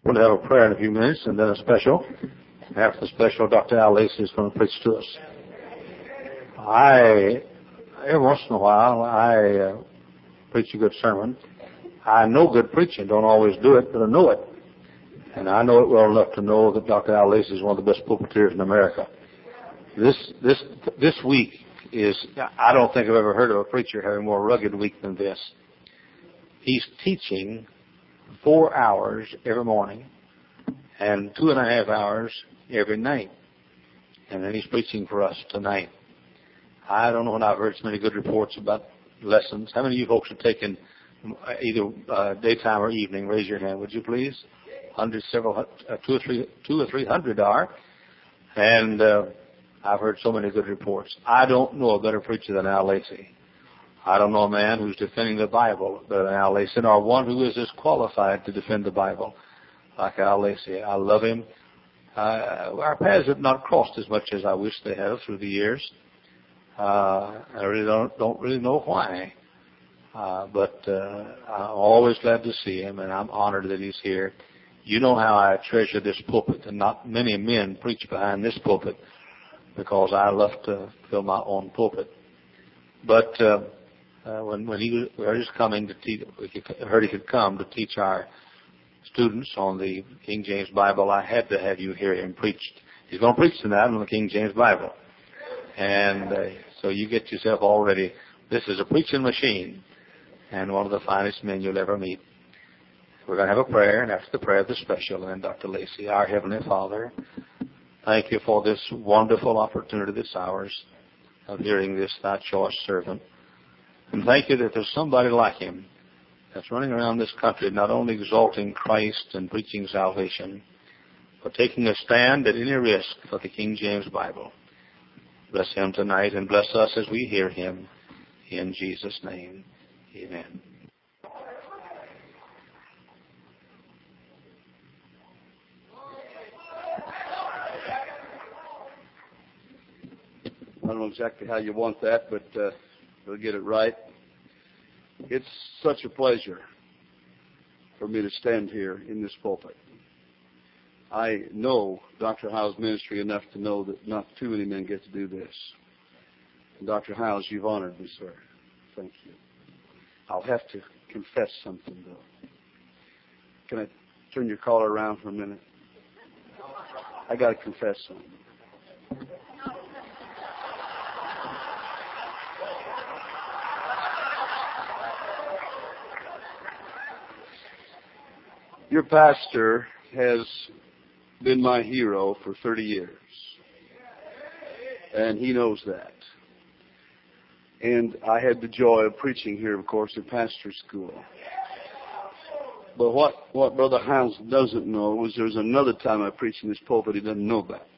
We'll have a prayer in a few minutes and then a special. After the special, Dr. Al Lacey is going to preach to us. Every once in a while, I preach a good sermon. I know good preaching, don't always do it, but I know it. And I know it well enough to know that Dr. Al Lacey is one of the best pulpiteers in America. This week I don't think I've ever heard of a preacher having a more rugged week than this. He's teaching 4 hours every morning and 2.5 hours every night. And then he's preaching for us tonight. I don't know when I've heard so many good reports about lessons. How many of you folks have taken either daytime or evening? Raise your hand, would you please? Hundreds, several, 200 or 300 are. And I've heard so many good reports. I don't know a better preacher than Al Lacey. I don't know a man who's defending the Bible better than Al Lacey, or one who is as qualified to defend the Bible like Al Lacey. I love him. Our paths have not crossed as much as I wish they have through the years. I really don't really know why. But I'm always glad to see him, and I'm honored that he's here. You know how I treasure this pulpit, and not many men preach behind this pulpit because I love to fill my own pulpit. But when he was coming to teach, I heard he could come to teach our students on the King James Bible, I had to have you hear him preach. He's going to preach tonight on the King James Bible. And so you get yourself all ready. This is a preaching machine and one of the finest men you'll ever meet. We're going to have a prayer, and after the prayer, the special, and then Dr. Lacey. Our Heavenly Father, thank you for this wonderful opportunity this ours of hearing this thy choice servant. And thank you that there's somebody like him that's running around this country not only exalting Christ and preaching salvation, but taking a stand at any risk for the King James Bible. Bless him tonight and bless us as we hear him. In Jesus' name, amen. I don't know exactly how you want that, but we'll get it right. It's such a pleasure for me to stand here in this pulpit. I know Dr. Howell's ministry enough to know that not too many men get to do this. And Dr. Howells, you've honored me, sir. Thank you. I'll have to confess something, though. Can I turn your collar around for a minute? I got to confess something. Your pastor has been my hero for 30 years, and he knows that. And I had the joy of preaching here, of course, at pastor school. But what Brother Howells doesn't know was there's another time I preached in this pulpit he doesn't know about.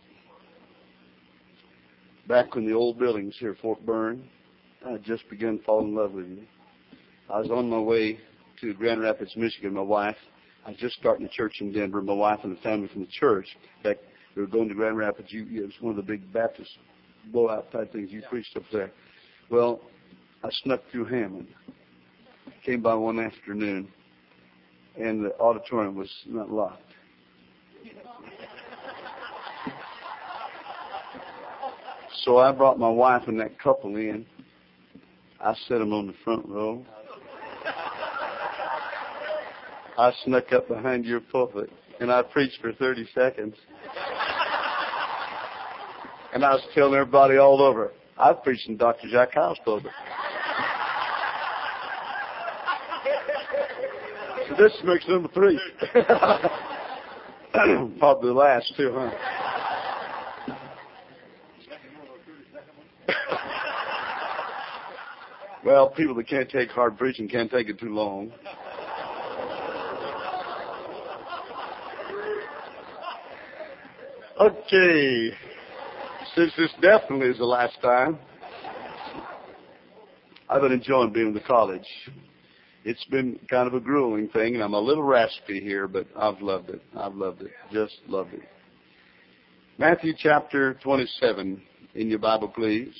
Back when the old building was here at Fort Byrne, I had just begun falling in love with you. I was on my way to Grand Rapids, Michigan. My wife, I was just starting a church in Denver. My wife and the family from the church, in fact, they were going to Grand Rapids. It was one of the big Baptist blowout type things you preached up there. Well, I snuck through Hammond, came by one afternoon, and the auditorium was not locked. So I brought my wife and that couple in. I set them on the front row. I snuck up behind your pulpit, and I preached for 30 seconds. And I was telling everybody all over, I preached in Dr. Jack Howell's pulpit. So this makes number 3. Probably the last 2, huh? Well, people that can't take hard preaching can't take it too long. Okay, since this definitely is the last time, I've been enjoying being in the college. It's been kind of a grueling thing, and I'm a little raspy here, but I've loved it. I've loved it. Just loved it. Matthew chapter 27 in your Bible, please.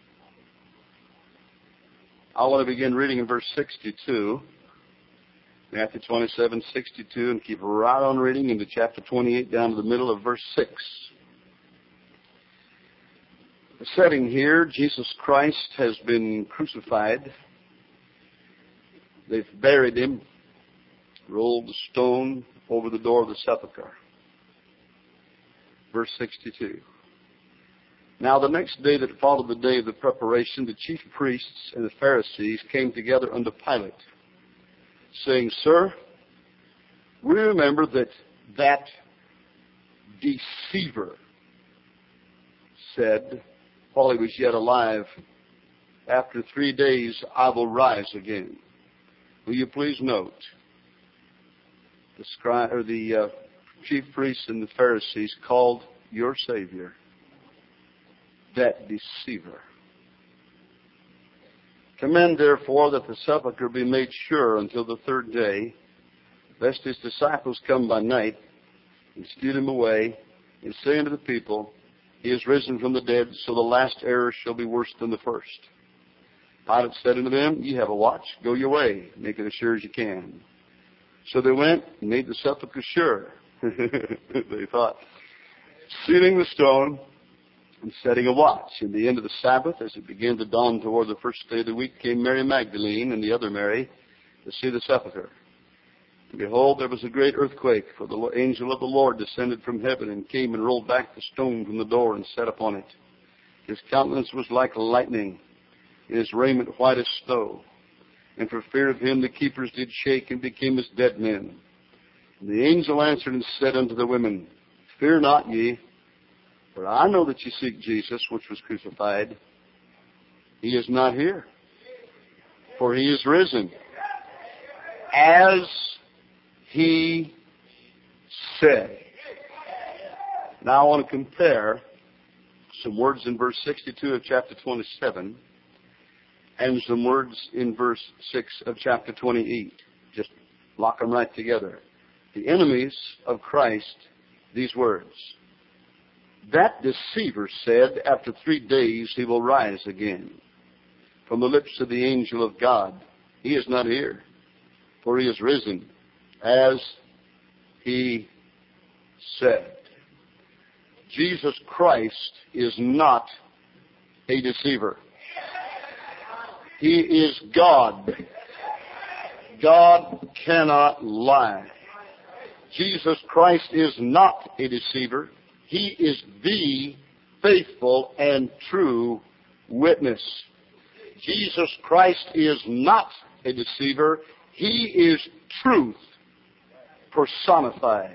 I want to begin reading in verse 62. Matthew 27:62, and keep right on reading into chapter 28 down to the middle of verse 6. The setting here, Jesus Christ has been crucified. They've buried him, rolled the stone over the door of the sepulchre. Verse 62. Now the next day that followed the day of the preparation, the chief priests and the Pharisees came together unto Pilate, saying, Sir, we remember that deceiver said, while he was yet alive, after 3 days I will rise again. Will you please note, the chief priests and the Pharisees called your Savior that deceiver. Command therefore that the sepulchre be made sure until the third day, lest his disciples come by night and steal him away, and say unto the people, He is risen from the dead, so the last error shall be worse than the first. Pilate said unto them, Ye have a watch, go your way, make it as sure as you can. So they went and made the sepulchre sure. They thought, sealing the stone and setting a watch. In the end of the Sabbath, as it began to dawn toward the first day of the week, came Mary Magdalene and the other Mary to see the sepulchre. And behold, there was a great earthquake, for the angel of the Lord descended from heaven and came and rolled back the stone from the door and sat upon it. His countenance was like lightning, and his raiment white as snow. And for fear of him the keepers did shake and became as dead men. And the angel answered and said unto the women, Fear not ye, for I know that ye seek Jesus, which was crucified. He is not here, for he is risen, as he said. Now I want to compare some words in verse 62 of chapter 27 and some words in verse 6 of chapter 28. Just lock them right together. The enemies of Christ, these words. That deceiver said, after 3 days he will rise again. From the lips of the angel of God, he is not here, for he is risen, as he said. Jesus Christ is not a deceiver. He is God. God cannot lie. Jesus Christ is not a deceiver. He is the faithful and true witness. Jesus Christ is not a deceiver. He is truth personified.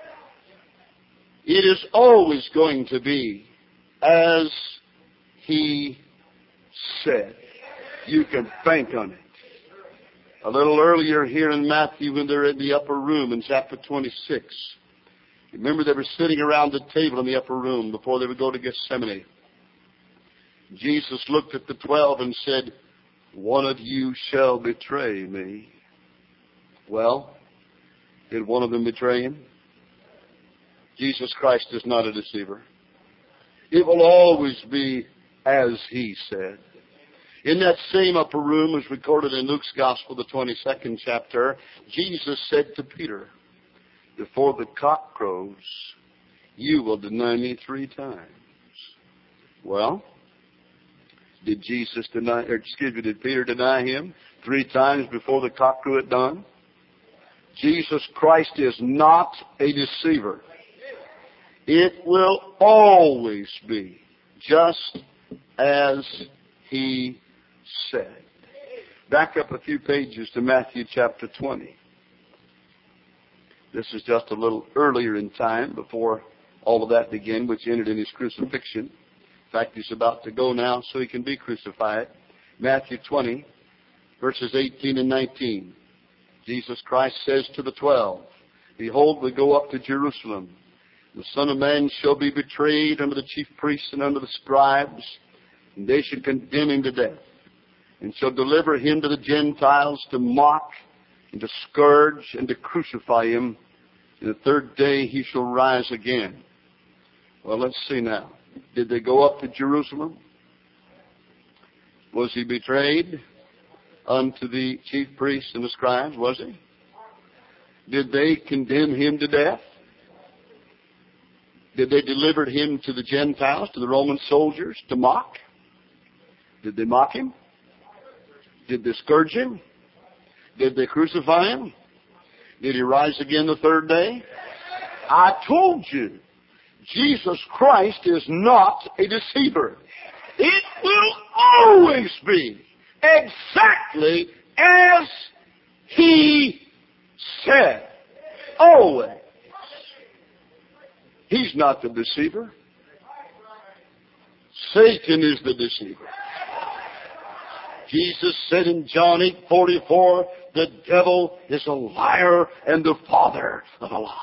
It is always going to be as he said. You can bank on it. A little earlier here in Matthew, when they're in the upper room in chapter 26, remember they were sitting around the table in the upper room before they would go to Gethsemane. Jesus looked at the 12 and said, One of you shall betray me. Well, did one of them betray him? Jesus Christ is not a deceiver. It will always be as he said. In that same upper room, as recorded in Luke's Gospel, the 22nd chapter, Jesus said to Peter, Before the cock crows, you will deny me 3 times. Well, did Peter deny him 3 times before the cock crew at dawn? Jesus Christ is not a deceiver. It will always be just as he said. Back up a few pages to Matthew chapter 20. This is just a little earlier in time before all of that began, which ended in his crucifixion. In fact, he's about to go now so he can be crucified. Matthew 20, verses 18 and 19. Jesus Christ says to the 12, Behold, we go up to Jerusalem. The Son of Man shall be betrayed unto the chief priests and unto the scribes, and they shall condemn him to death, and shall deliver him to the Gentiles to mock, and to scourge, and to crucify him. And the third day he shall rise again. Well, let's see now. Did they go up to Jerusalem? Was he betrayed unto the chief priests and the scribes? Was he? Did they condemn him to death? Did they deliver him to the Gentiles, to the Roman soldiers, to mock? Did they mock him? Did they scourge him? Did they crucify him? Did he rise again the third day? I told you, Jesus Christ is not a deceiver. It will always be exactly as he said. Always. He's not the deceiver. Satan is the deceiver. Jesus said in John 8:44, the devil is a liar and the father of a lie.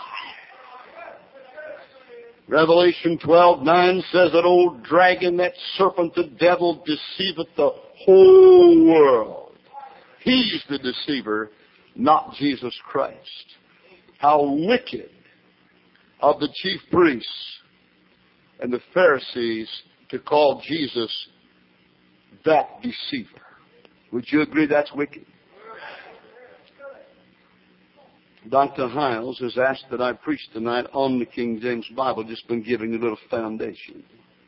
Revelation 12:9 says that old dragon, that serpent, the devil, deceiveth the whole world. He's the deceiver, not Jesus Christ. How wicked of the chief priests and the Pharisees to call Jesus that deceiver. Would you agree that's wicked? Dr. Hiles has asked that I preach tonight on the King James Bible, just been giving a little foundation.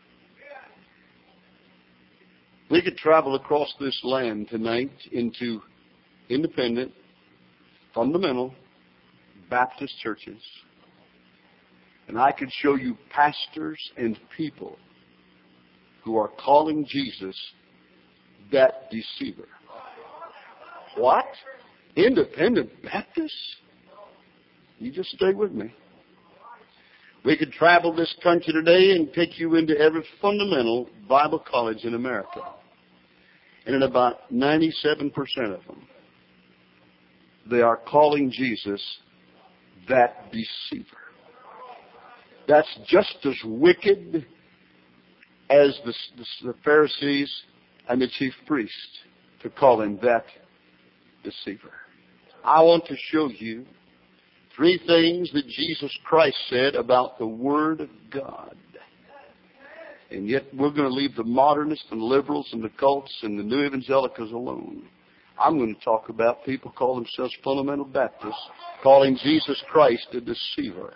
We could travel across this land tonight into independent, fundamental Baptist churches, and I could show you pastors and people who are calling Jesus that deceiver. What? Independent Baptists? You just stay with me. We could travel this country today and take you into every fundamental Bible college in America. And in about 97% of them, they are calling Jesus that deceiver. That's just as wicked as the Pharisees and the chief priest to call him that deceiver. I want to show you 3 things that Jesus Christ said about the Word of God. And yet we're going to leave the modernists and liberals and the cults and the new evangelicals alone. I'm going to talk about people call themselves fundamental Baptists, calling Jesus Christ a deceiver.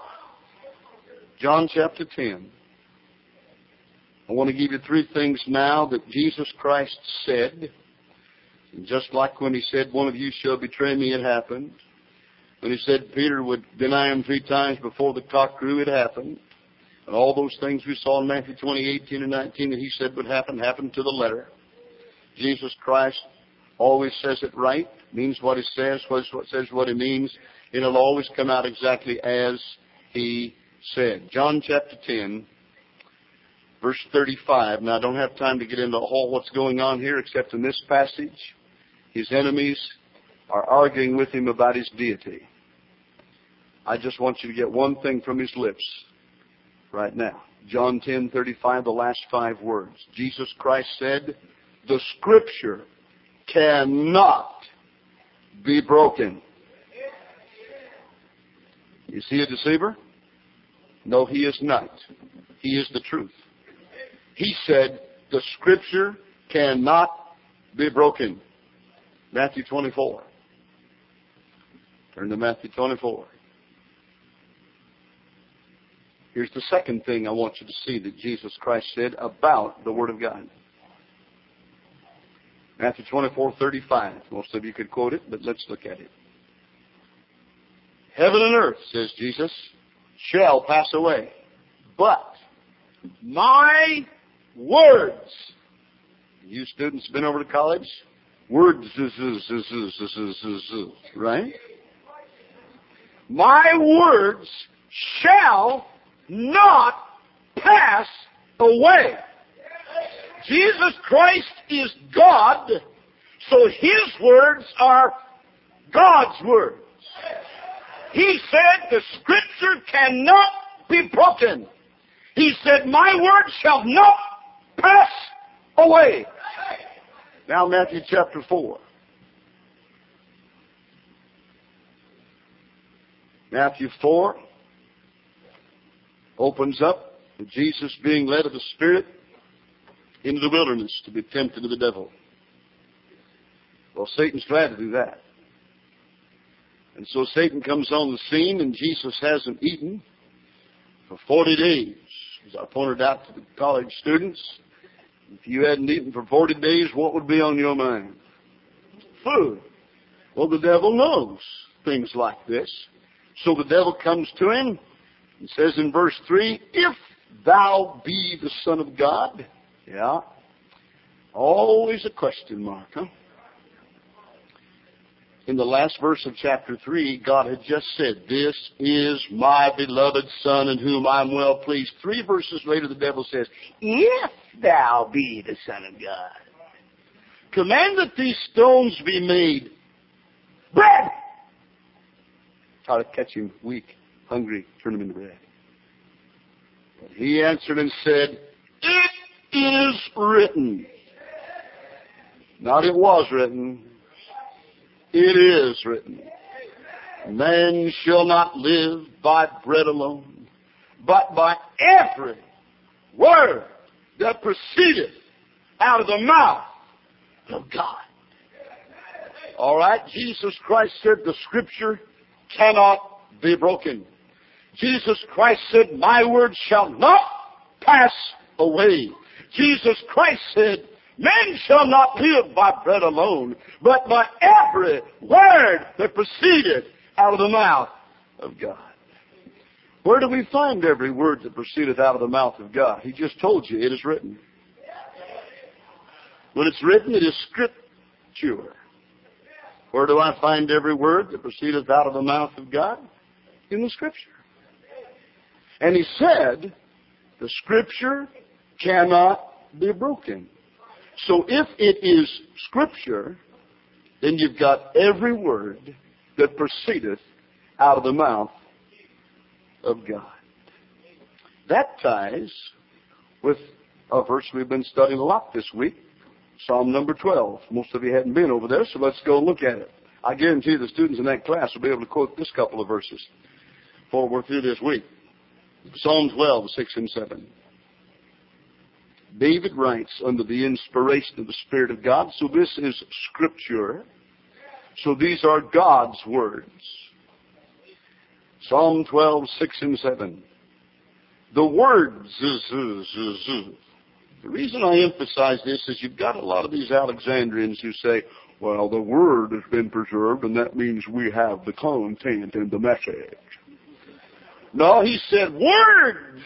John chapter 10. I want to give you 3 things now that Jesus Christ said. And just like when he said, one of you shall betray me, it happened. When he said Peter would deny him 3 times before the cock crew, it happened. And all those things we saw in Matthew 20:18 and 19 that he said would happen, happened to the letter. Jesus Christ always says it right, means what he says what he means, and it'll always come out exactly as he said. John chapter 10, verse 35. Now, I don't have time to get into all what's going on here, except in this passage, his enemies are arguing with him about his deity. I just want you to get one thing from his lips right now. John 10:35, the last 5 words. Jesus Christ said, the Scripture cannot be broken. Is he a deceiver? No, he is not. He is the truth. He said, the Scripture cannot be broken. Matthew 24. Turn to Matthew 24. Here's the second thing I want you to see that Jesus Christ said about the Word of God. Matthew 24:35. Most of you could quote it, but let's look at it. Heaven and earth, says Jesus, shall pass away, but my words. You students been over to college? Words, right? My words shall not pass away. Jesus Christ is God, so his words are God's words. He said the Scripture cannot be broken. He said, my word shall not pass away. Now Matthew chapter 4. Matthew 4 opens up with Jesus being led of the Spirit into the wilderness to be tempted of the devil. Well, Satan's glad to do that. And so Satan comes on the scene, and Jesus hasn't eaten for 40 days. As I pointed out to the college students, if you hadn't eaten for 40 days, what would be on your mind? Food. Well, the devil knows things like this. So the devil comes to him and says in verse 3, if thou be the Son of God. Yeah. Always a question mark, huh? In the last verse of chapter 3, God had just said, this is my beloved Son in whom I am well pleased. 3 verses later, the devil says, if thou be the Son of God, command that these stones be made bread. Try to catch him weak, hungry, turn him into bread. But he answered and said, it is written. Not it was written. It is written. Man shall not live by bread alone, but by every word that proceedeth out of the mouth of God. All right, Jesus Christ said the Scripture cannot be broken. Jesus Christ said, my word shall not pass away. Jesus Christ said, man shall not live by bread alone, but by every word that proceeded out of the mouth of God. Where do we find every word that proceedeth out of the mouth of God? He just told you, it is written. When it's written, it is Scripture. Where do I find every word that proceedeth out of the mouth of God? In the Scripture. And he said, the Scripture cannot be broken. So if it is Scripture, then you've got every word that proceedeth out of the mouth of God. That ties with a verse we've been studying a lot this week, Psalm number 12. Most of you hadn't been over there, so let's go look at it. I guarantee the students in that class will be able to quote this couple of verses before we're through this week. Psalm 12, 6 and 7. David writes under the inspiration of the Spirit of God, so this is Scripture. So these are God's words. Psalm 12, 6 and 7. The words, the reason I emphasize this is you've got a lot of these Alexandrians who say, well, the Word has been preserved, and that means we have the content and the message. No, he said, words.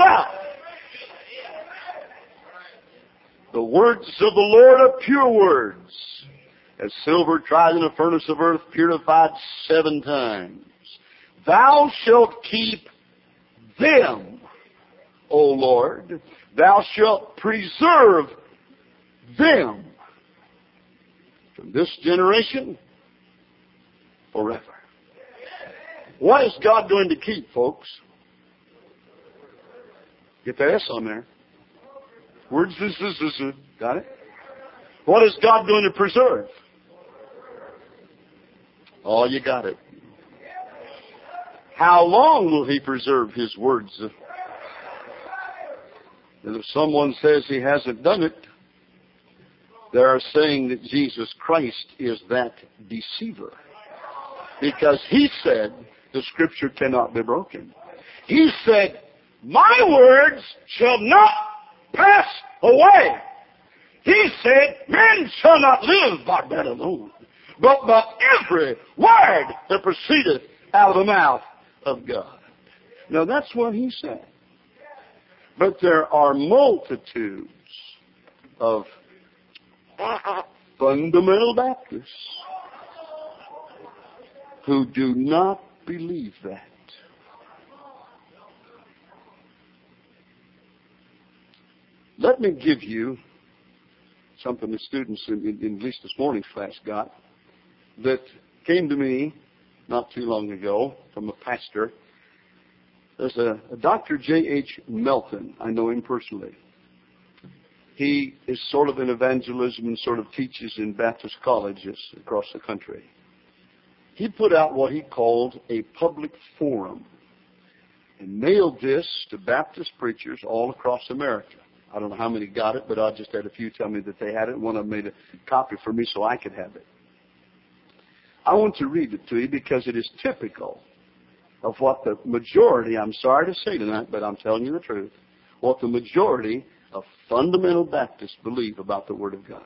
The words of the Lord are pure words, as silver tried in a furnace of earth, purified 7 times. Thou shalt keep them, O Lord. Thou shalt preserve them from this generation forever. What is God going to keep, folks? Get the S on there. Words, got it? What is God going to preserve? Oh, you got it. How long will He preserve His words? And if someone says he hasn't done it, they are saying that Jesus Christ is that deceiver. Because He said the Scripture cannot be broken. He said, my words shall not pass away. He said, men shall not live by bread alone, but by every word that proceedeth out of the mouth of God. Now that's what He said. But there are multitudes of fundamental Baptists who do not believe that. Let me give you something the students in at least this morning's class got that came to me not too long ago from a pastor. There's a Dr. J.H. Melton. I know him personally. He is sort of in evangelism and sort of teaches in Baptist colleges across the country. He put out what he called a public forum and mailed this to Baptist preachers all across America. I don't know how many got it, but I just had a few tell me that they had it. One of them made a copy for me so I could have it. I want to read it to you because it is typical of what the majority, I'm sorry to say tonight, but I'm telling you the truth, what the majority of fundamental Baptists believe about the Word of God.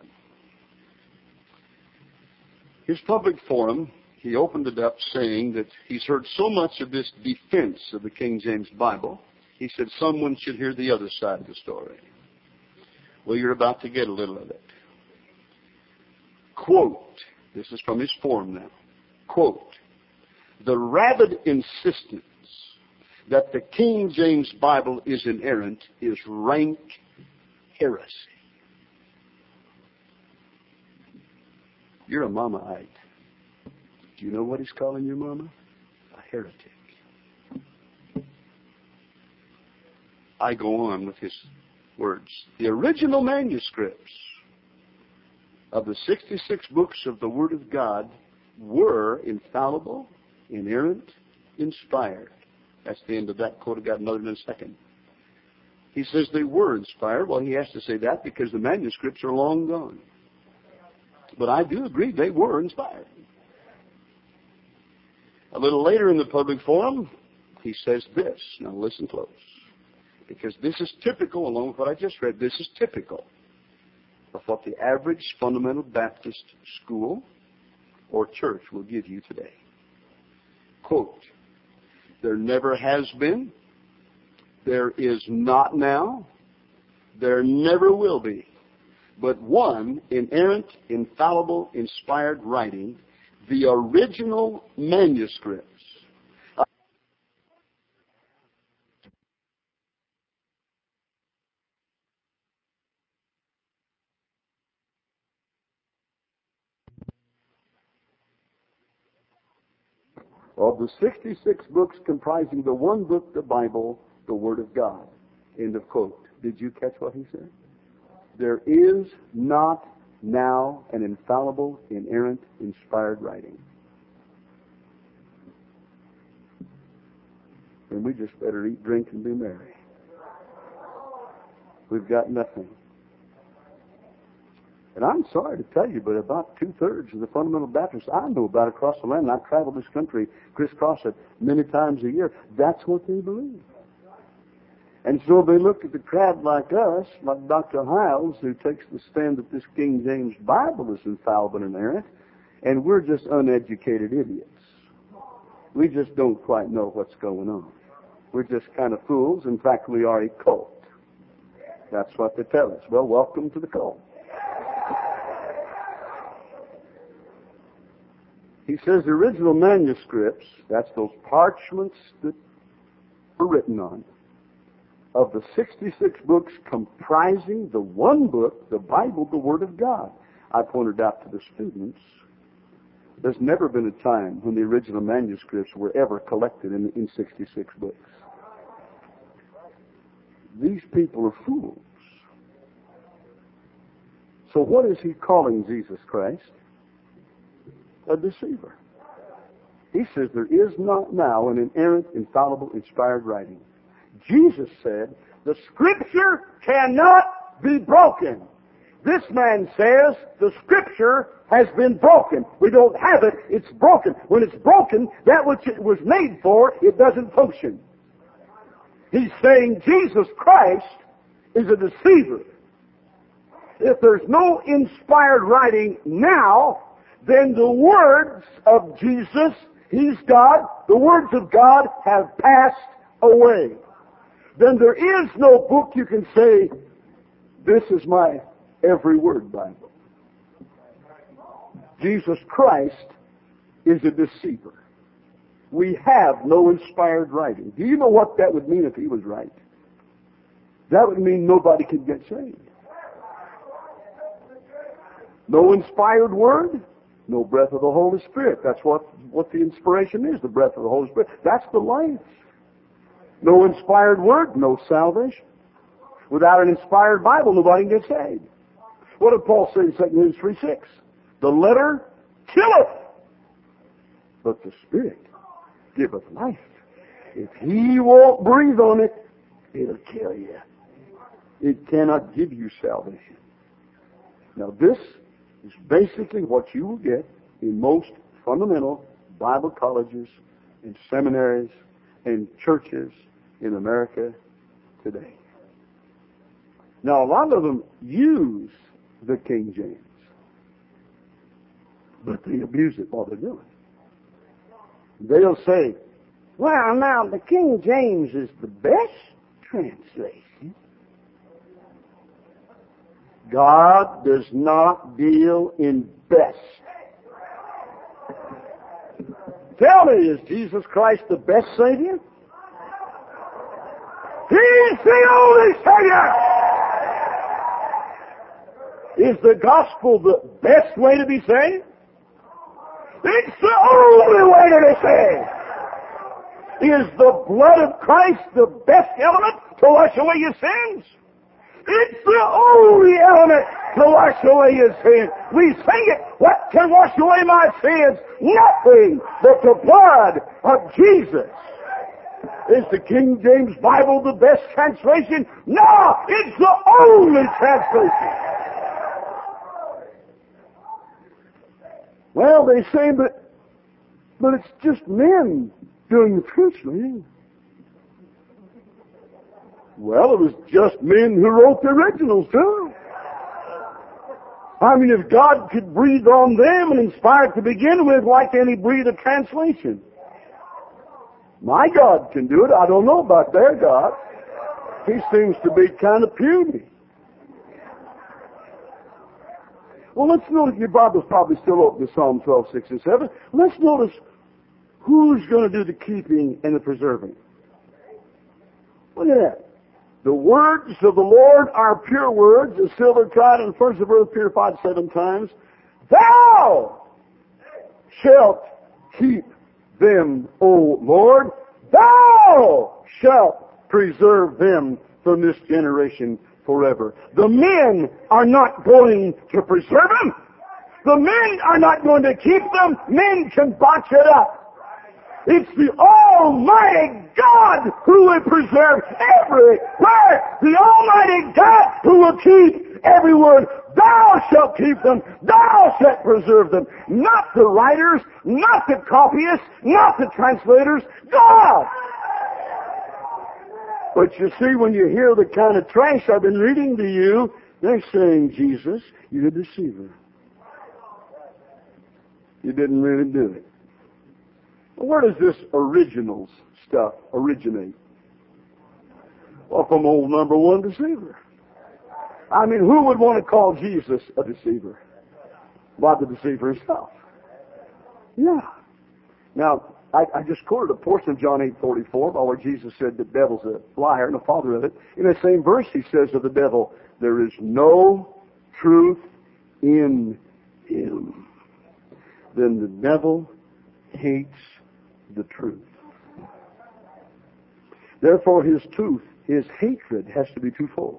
His public forum, he opened it up saying that he's heard so much of this defense of the King James Bible, he said someone should hear the other side of the story. Well, you're about to get a little of it. Quote, this is from his forum now, quote, "The rabid insistence that the King James Bible is inerrant is rank heresy." You're a mamaite. Do you know what he's calling your mama? A heretic. I go on with his words. The original manuscripts of the 66 books of the Word of God were infallible, inerrant, inspired. That's the end of that quote. I got another in a second. He says they were inspired. Well, he has to say that because the manuscripts are long gone. But I do agree they were inspired. A little later in the public forum, he says this. Now listen close. Because this is typical, along with what I just read, this is typical of what the average fundamental Baptist school or church will give you today. Quote, "There never has been, there is not now, there never will be, but one inerrant, infallible, inspired writing, the original manuscripts." Of the 66 books comprising the one book, the Bible, the Word of God. End of quote. Did you catch what he said? There is not now an infallible, inerrant, inspired writing. And we just better eat, drink, and be merry. We've got nothing. And I'm sorry to tell you, but about 2/3 of the fundamental Baptists I know about across the land, and I've traveled this country, crisscross it many times a year, that's what they believe. And so they look at the crowd like us, like Dr. Hiles, who takes the stand that this King James Bible is infallible and inerrant, and we're just uneducated idiots. We just don't quite know what's going on. We're just kind of fools. In fact, we are a cult. That's what they tell us. Well, welcome to the cult. He says the original manuscripts, that's those parchments that were written on, of the 66 books comprising the one book, the Bible, the Word of God. I pointed out to the students, there's never been a time when the original manuscripts were ever collected in 66 books. These people are fools. So what is he calling Jesus Christ? A deceiver. He says there is not now an inerrant, infallible, inspired writing. Jesus said, the Scripture cannot be broken. This man says the Scripture has been broken. We don't have it, it's broken. When it's broken, that which it was made for, it doesn't function. He's saying Jesus Christ is a deceiver. If there's no inspired writing now, then the words of Jesus, He's God, the words of God have passed away. Then there is no book you can say, this is my every word Bible. Jesus Christ is a deceiver. We have no inspired writing. Do you know what that would mean if He was right? That would mean nobody could get saved. No inspired word, no breath of the Holy Spirit. That's what the inspiration is, the breath of the Holy Spirit. That's the life. No inspired word, no salvation. Without an inspired Bible, nobody can get saved. What did Paul say in 2 Corinthians 3:6? The letter killeth, but the Spirit giveth life. If He won't breathe on it, it'll kill you. It cannot give you salvation. Now this is basically what you will get in most fundamental Bible colleges and seminaries and churches in America today. Now, a lot of them use the King James, but they abuse it while they're doing it. They'll say, well, now, the King James is the best translation. God does not deal in best. Tell me, is Jesus Christ the best Savior? He's the only Savior! Is the gospel the best way to be saved? It's the only way to be saved! Is the blood of Christ the best element to wash away your sins? It's the only element to wash away your sins. We sing it. What can wash away my sins? Nothing but the blood of Jesus. Is the King James Bible the best translation? No, it's the only translation. Well, they say, but it's just men doing the translating. Well, it was just men who wrote the originals, too. I mean, if God could breathe on them and inspire it to begin with, why can't He breathe a translation? My God can do it. I don't know about their God. He seems to be kind of puny. Well, let's notice, your Bible's probably still open to Psalm 12, 6, and 7. Let's notice who's going to do the keeping and the preserving. Look at that. The words of the Lord are pure words, as silver tried and furnace of earth purified 7 times. Thou shalt keep them, O Lord. Thou shalt preserve them from this generation forever. The men are not going to preserve them. The men are not going to keep them. Men can botch it up. It's the Almighty God who will preserve every word. The Almighty God who will keep every word. Thou shalt keep them. Thou shalt preserve them. Not the writers, not the copyists, not the translators. God! But you see, when you hear the kind of trash I've been reading to you, they're saying, Jesus, you're a deceiver. You didn't really do it. Well, where does this originals stuff originate? Well, from old number one deceiver. I mean, who would want to call Jesus a deceiver? Why, the deceiver himself. Yeah. Now, I just quoted a portion of John 8:44, where Jesus said the devil's a liar and the father of it. In that same verse, he says of the devil, there is no truth in him. Then the devil hates the truth. Therefore, his hatred has to be twofold.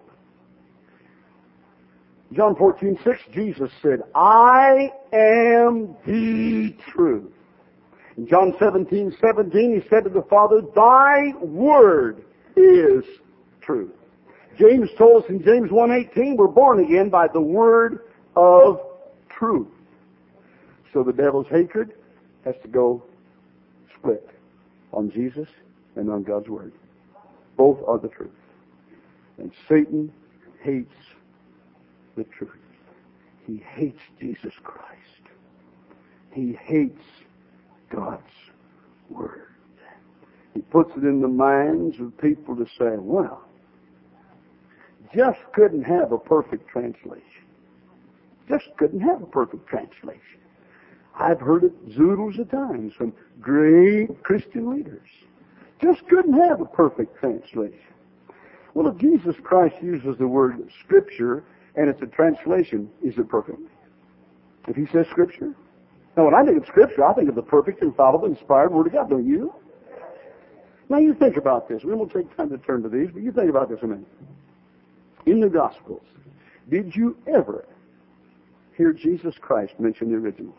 John 14:6, Jesus said, I am the truth. In John 17:17, he said to the Father, thy word is truth. James told us in James 1:18, we're born again by the word of truth. So the devil's hatred has to go split on Jesus and on God's word. Both are the truth. And Satan hates the truth. He hates Jesus Christ. He hates God's word. He puts it in the minds of people to say, well, just couldn't have a perfect translation. Just couldn't have a perfect translation. I've heard it zoodles of times from great Christian leaders. Just couldn't have a perfect translation. Well, if Jesus Christ uses the word Scripture and it's a translation, is it perfect? If he says Scripture? Now, when I think of Scripture, I think of the perfect, infallible, inspired Word of God, don't you? Now, you think about this. We won't take time to turn to these, but you think about this a minute. In the Gospels, did you ever hear Jesus Christ mention the originals?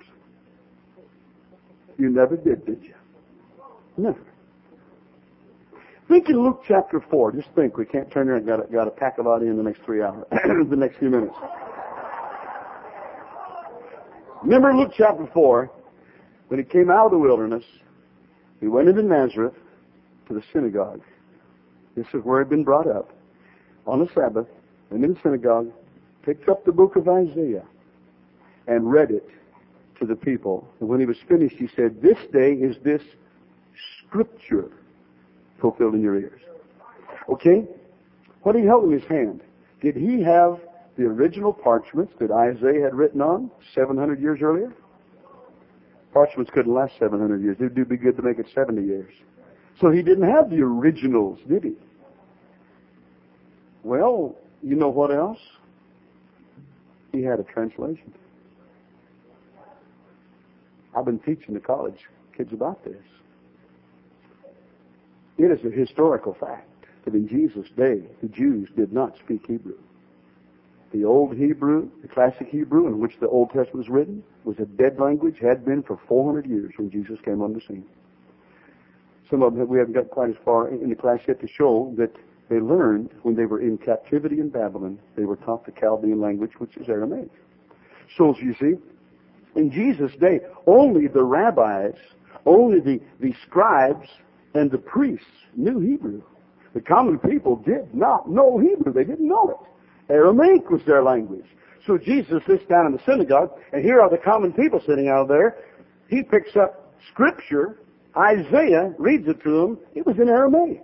You never did you? Never. Think in Luke chapter 4. Just think. We can't turn there and got to pack a lot in the next 3 hours, the next few minutes. Remember Luke chapter 4. When he came out of the wilderness, he went into Nazareth to the synagogue. This is where he'd been brought up. On the Sabbath, went in the synagogue, picked up the book of Isaiah, and read it to the people. And when he was finished, he said, "This day is this scripture fulfilled in your ears." Okay? What he held in his hand, did he have the original parchments that Isaiah had written on 700 years earlier? Parchments couldn't last 700 years. It would be good to make it 70 years. So he didn't have the originals, did he? Well, you know what else? He had a translation. I've been teaching the college kids about this. It is a historical fact that in Jesus' day, the Jews did not speak Hebrew. The Old Hebrew, the classic Hebrew in which the Old Testament was written, was a dead language, had been for 400 years when Jesus came on the scene. Some of them, we haven't got quite as far in the class yet to show that they learned when they were in captivity in Babylon, they were taught the Chaldean language, which is Aramaic. So, as you see, in Jesus' day, only the rabbis, only the scribes and the priests knew Hebrew. The common people did not know Hebrew. They didn't know it. Aramaic was their language. So Jesus sits down in the synagogue, and here are the common people sitting out there. He picks up Scripture. Isaiah reads it to them. It was in Aramaic.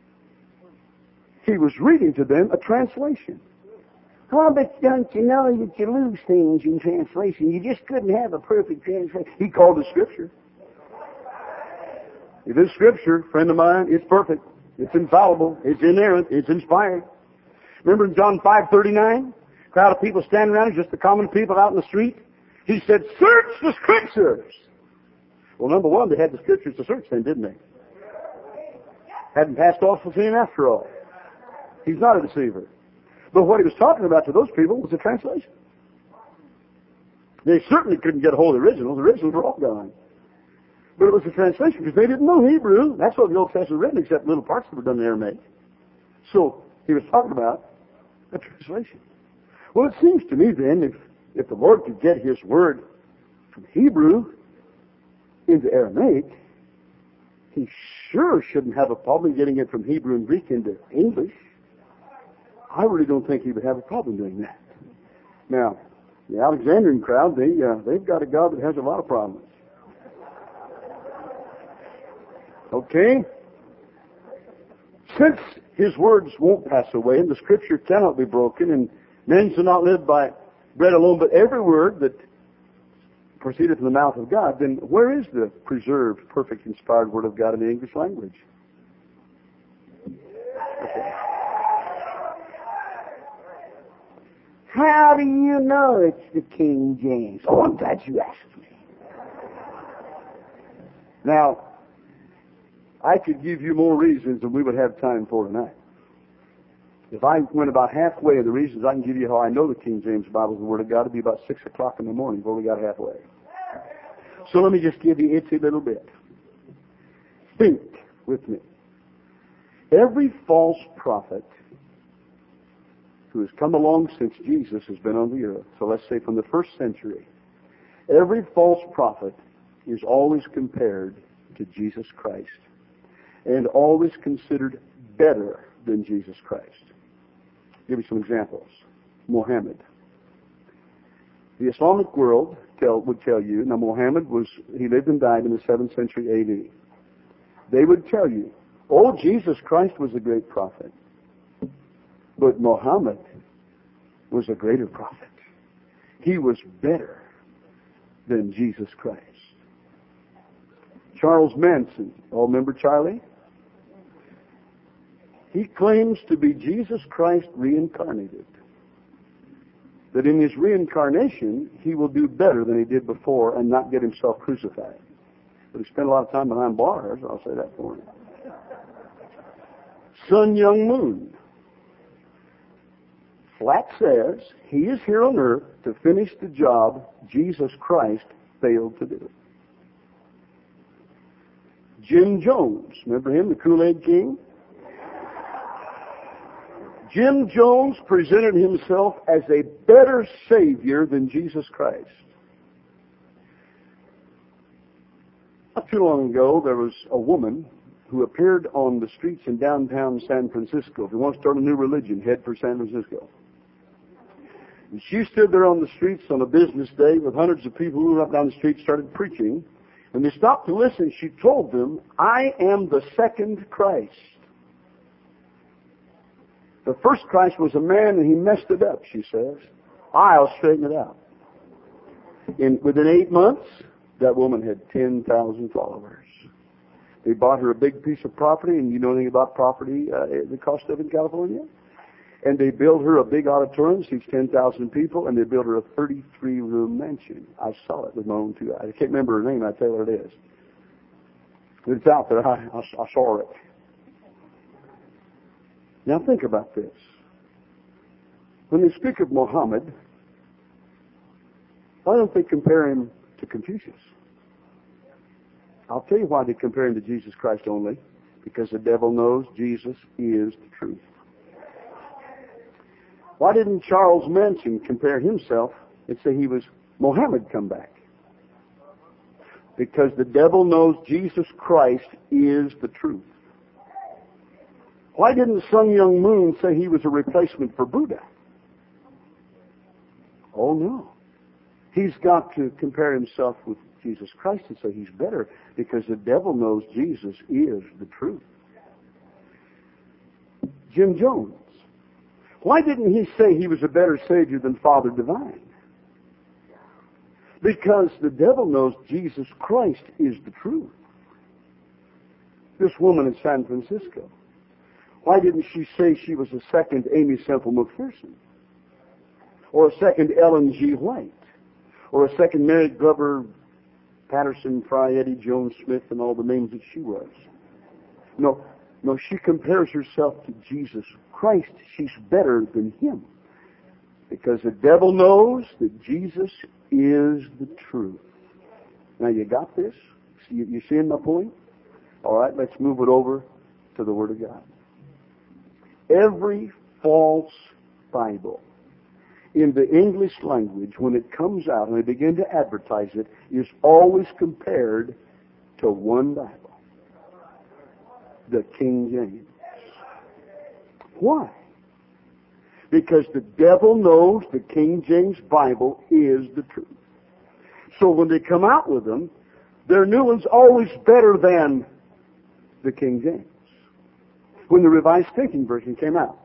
He was reading to them a translation. Oh, but don't you know that you lose things in translation? You just couldn't have a perfect translation. He called it Scripture. If it's Scripture, friend of mine, it's perfect. It's infallible. It's inerrant. It's inspired. Remember in John 5:39? Crowd of people standing around, just the common people out in the street. He said, "Search the Scriptures." Well, number one, they had the Scriptures to search then, didn't they? Hadn't passed off for sin after all. He's not a deceiver. But what he was talking about to those people was a translation. They certainly couldn't get a hold of the originals. The originals were all gone. But it was a translation because they didn't know Hebrew. That's what the Old Testament was written, except little parts that were done in Aramaic. So he was talking about a translation. Well, it seems to me then, if the Lord could get His Word from Hebrew into Aramaic, He sure shouldn't have a problem getting it from Hebrew and Greek into English. I really don't think He would have a problem doing that. Now, the Alexandrian crowd, they've got a God that has a lot of problems. Okay? Since His words won't pass away, and the Scripture cannot be broken, and men shall not live by bread alone, but every word that proceeded from the mouth of God, then where is the preserved, perfect, inspired Word of God in the English language? Okay. How do you know it's the King James? Oh, I'm glad you asked me. Now, I could give you more reasons than we would have time for tonight. If I went about halfway of the reasons I can give you how I know the King James Bible is the Word of God, it'd be about 6 o'clock in the morning before we got halfway. So let me just give you a little bit. Think with me. Every false prophet who has come along since Jesus has been on the earth, so let's say from the first century, every false prophet is always compared to Jesus Christ and always considered better than Jesus Christ. I'll give you some examples. Muhammad. The Islamic world would tell you, now Muhammad he lived and died in the 7th century A.D. They would tell you, oh, Jesus Christ was a great prophet. But Muhammad was a greater prophet. He was better than Jesus Christ. Charles Manson, all remember Charlie? He claims to be Jesus Christ reincarnated. That in his reincarnation, he will do better than he did before and not get himself crucified. But he spent a lot of time behind bars, I'll say that for him. Sun Myung Moon flat says he is here on earth to finish the job Jesus Christ failed to do. Jim Jones, remember him, the Kool-Aid King? Jim Jones presented himself as a better Savior than Jesus Christ. Not too long ago, there was a woman who appeared on the streets in downtown San Francisco. If you want to start a new religion, head for San Francisco. And she stood there on the streets on a business day with hundreds of people who went up down the street, started preaching. When they stopped to listen, she told them, "I am the second Christ." The first Christ was a man and he messed it up, she says. I'll straighten it out. Within 8 months, that woman had 10,000 followers. They bought her a big piece of property, and you know anything about property, the cost of it in California? And they built her a big auditorium, seats 10,000 people, and they built her a 33-room mansion. I saw it with my own 2 eyes. I can't remember her name. I'll tell you what it is. It's out there. I saw it. Now think about this. When they speak of Muhammad, why don't they compare him to Confucius? I'll tell you why they compare him to Jesus Christ only. Because the devil knows Jesus is the truth. Why didn't Charles Manson compare himself and say he was Mohammed come back? Because the devil knows Jesus Christ is the truth. Why didn't Sun Myung Moon say he was a replacement for Buddha? Oh no. He's got to compare himself with Jesus Christ and say he's better, because the devil knows Jesus is the truth. Jim Jones. Why didn't he say he was a better Savior than Father Divine? Because the devil knows Jesus Christ is the truth. This woman in San Francisco, why didn't she say she was a second Amy Semple McPherson? Or a second Ellen G. White? Or a second Mary Glover, Patterson, Fry, Eddie Jones Smith, and all the names that she was? No, she compares herself to Jesus Christ. She's better than him. Because the devil knows that Jesus is the truth. Now you got this? You seeing my point? All right, let's move it over to the Word of God. Every false Bible in the English language, when it comes out and they begin to advertise it, is always compared to one Bible, the King James. Why? Because the devil knows the King James Bible is the truth. So when they come out with them, their new one's always better than the King James. When the Revised Thinking Version came out,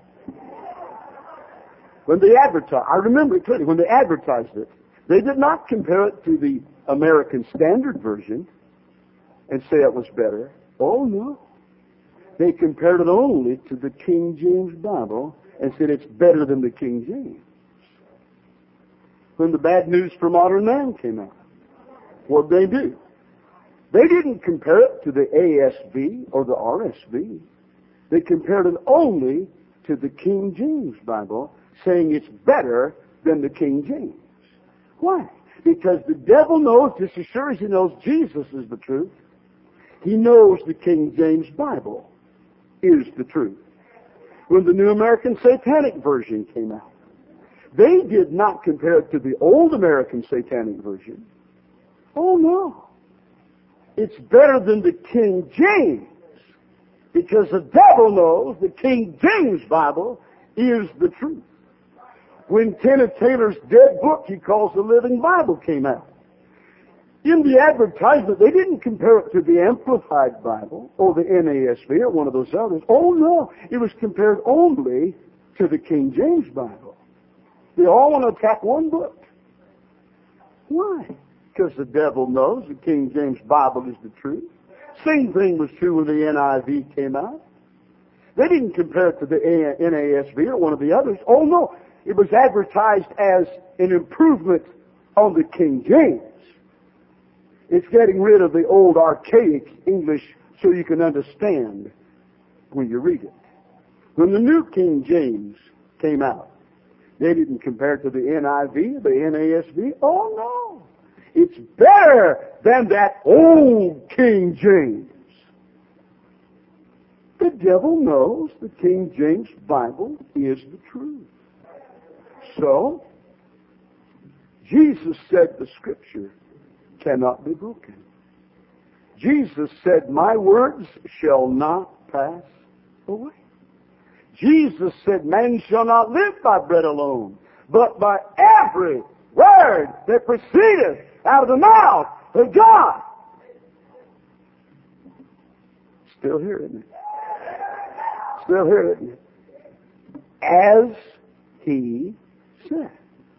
when they advertised, I remember it clearly, when they advertised it, they did not compare it to the American Standard Version and say it was better. Oh no. They compared it only to the King James Bible and said it's better than the King James. When the Bad News for Modern Man came out, what did they do? They didn't compare it to the ASV or the RSV. They compared it only to the King James Bible, saying it's better than the King James. Why? Because the devil knows, just as sure as he knows Jesus is the truth, he knows the King James Bible is the truth. When the New American Satanic Version came out, they did not compare it to the Old American Satanic Version. Oh no. It's better than the King James, because the devil knows the King James Bible is the truth. When Kenneth Taylor's Dead Book, he calls the Living Bible, came out, in the advertisement, they didn't compare it to the Amplified Bible or the NASV or one of those others. Oh no, it was compared only to the King James Bible. They all want to attack one book. Why? Because the devil knows the King James Bible is the truth. Same thing was true when the NIV came out. They didn't compare it to the NASV or one of the others. Oh no, it was advertised as an improvement on the King James. It's getting rid of the old archaic English so you can understand when you read it. When the New King James came out, they didn't compare it to the NIV, the NASV. Oh no, it's better than that old King James. The devil knows the King James Bible is the truth. So, Jesus said the Scripture cannot be broken. Jesus said, my words shall not pass away. Jesus said, man shall not live by bread alone, but by every word that proceedeth out of the mouth of God. Still here, isn't it? Still here, isn't it? As he said.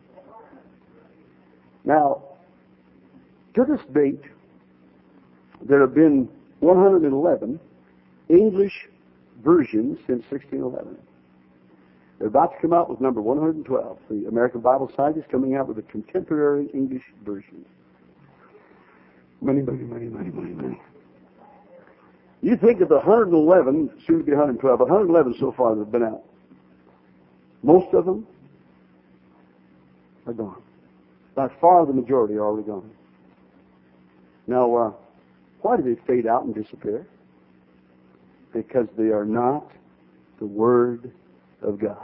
Now, to this date, there have been 111 English versions since 1611. They're about to come out with number 112. The American Bible Society is coming out with a contemporary English version. Money. You think of the 111, soon to be 112, but 111 so far that have been out. Most of them are gone. By far the majority are already gone. Now, why do they fade out and disappear? Because they are not the Word of God.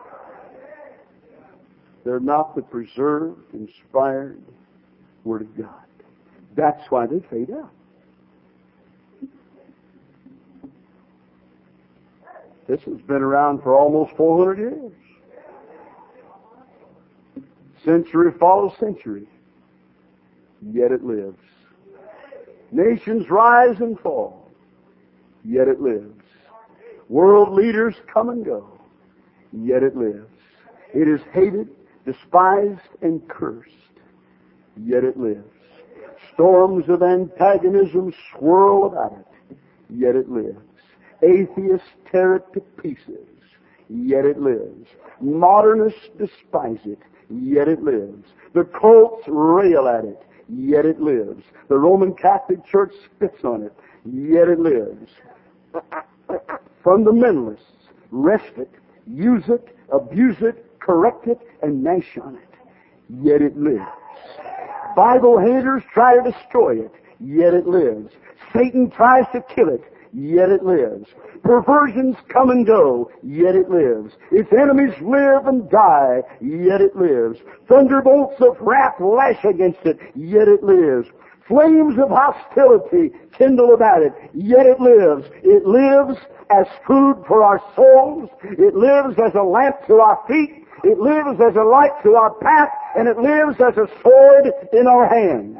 They're not the preserved, inspired Word of God. That's why they fade out. This has been around for almost 400 years. Century follows century, yet it lives. Nations rise and fall, yet it lives. World leaders come and go, yet it lives. It is hated, despised, and cursed, yet it lives. Storms of antagonism swirl about it, yet it lives. Atheists tear it to pieces, yet it lives. Modernists despise it, yet it lives. The cults rail at it, yet it lives. The Roman Catholic Church spits on it, yet it lives. Fundamentalists wrest it, use it, abuse it, correct it, and gnash on it, yet it lives. Bible haters try to destroy it, yet it lives. Satan tries to kill it, yet it lives. Perversions come and go, yet it lives. Its enemies live and die, yet it lives. Thunderbolts of wrath lash against it, yet it lives. Flames of hostility kindle about it, yet it lives. It lives as food for our souls. It lives as a lamp to our feet. It lives as a light to our path. And it lives as a sword in our hand.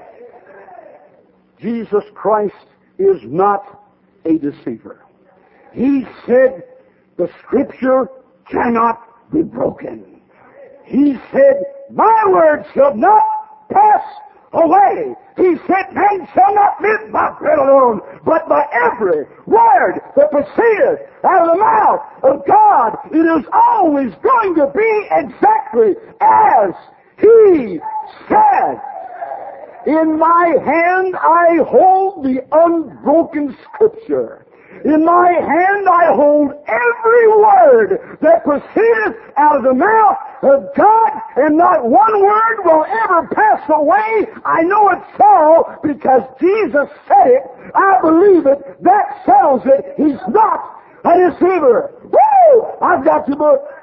Jesus Christ is not a deceiver. He said the Scripture cannot be broken. He said, my word shall not pass away. He said, man shall not live by bread alone, but by every word that proceedeth out of the mouth of God. It is always going to be exactly as He said. In my hand I hold the unbroken Scripture. In my hand I hold every word that proceedeth out of the mouth of God, and not one word will ever pass away. I know it's so because Jesus said it. I believe it. That settles it. He's not a deceiver. Woo! I've got your book.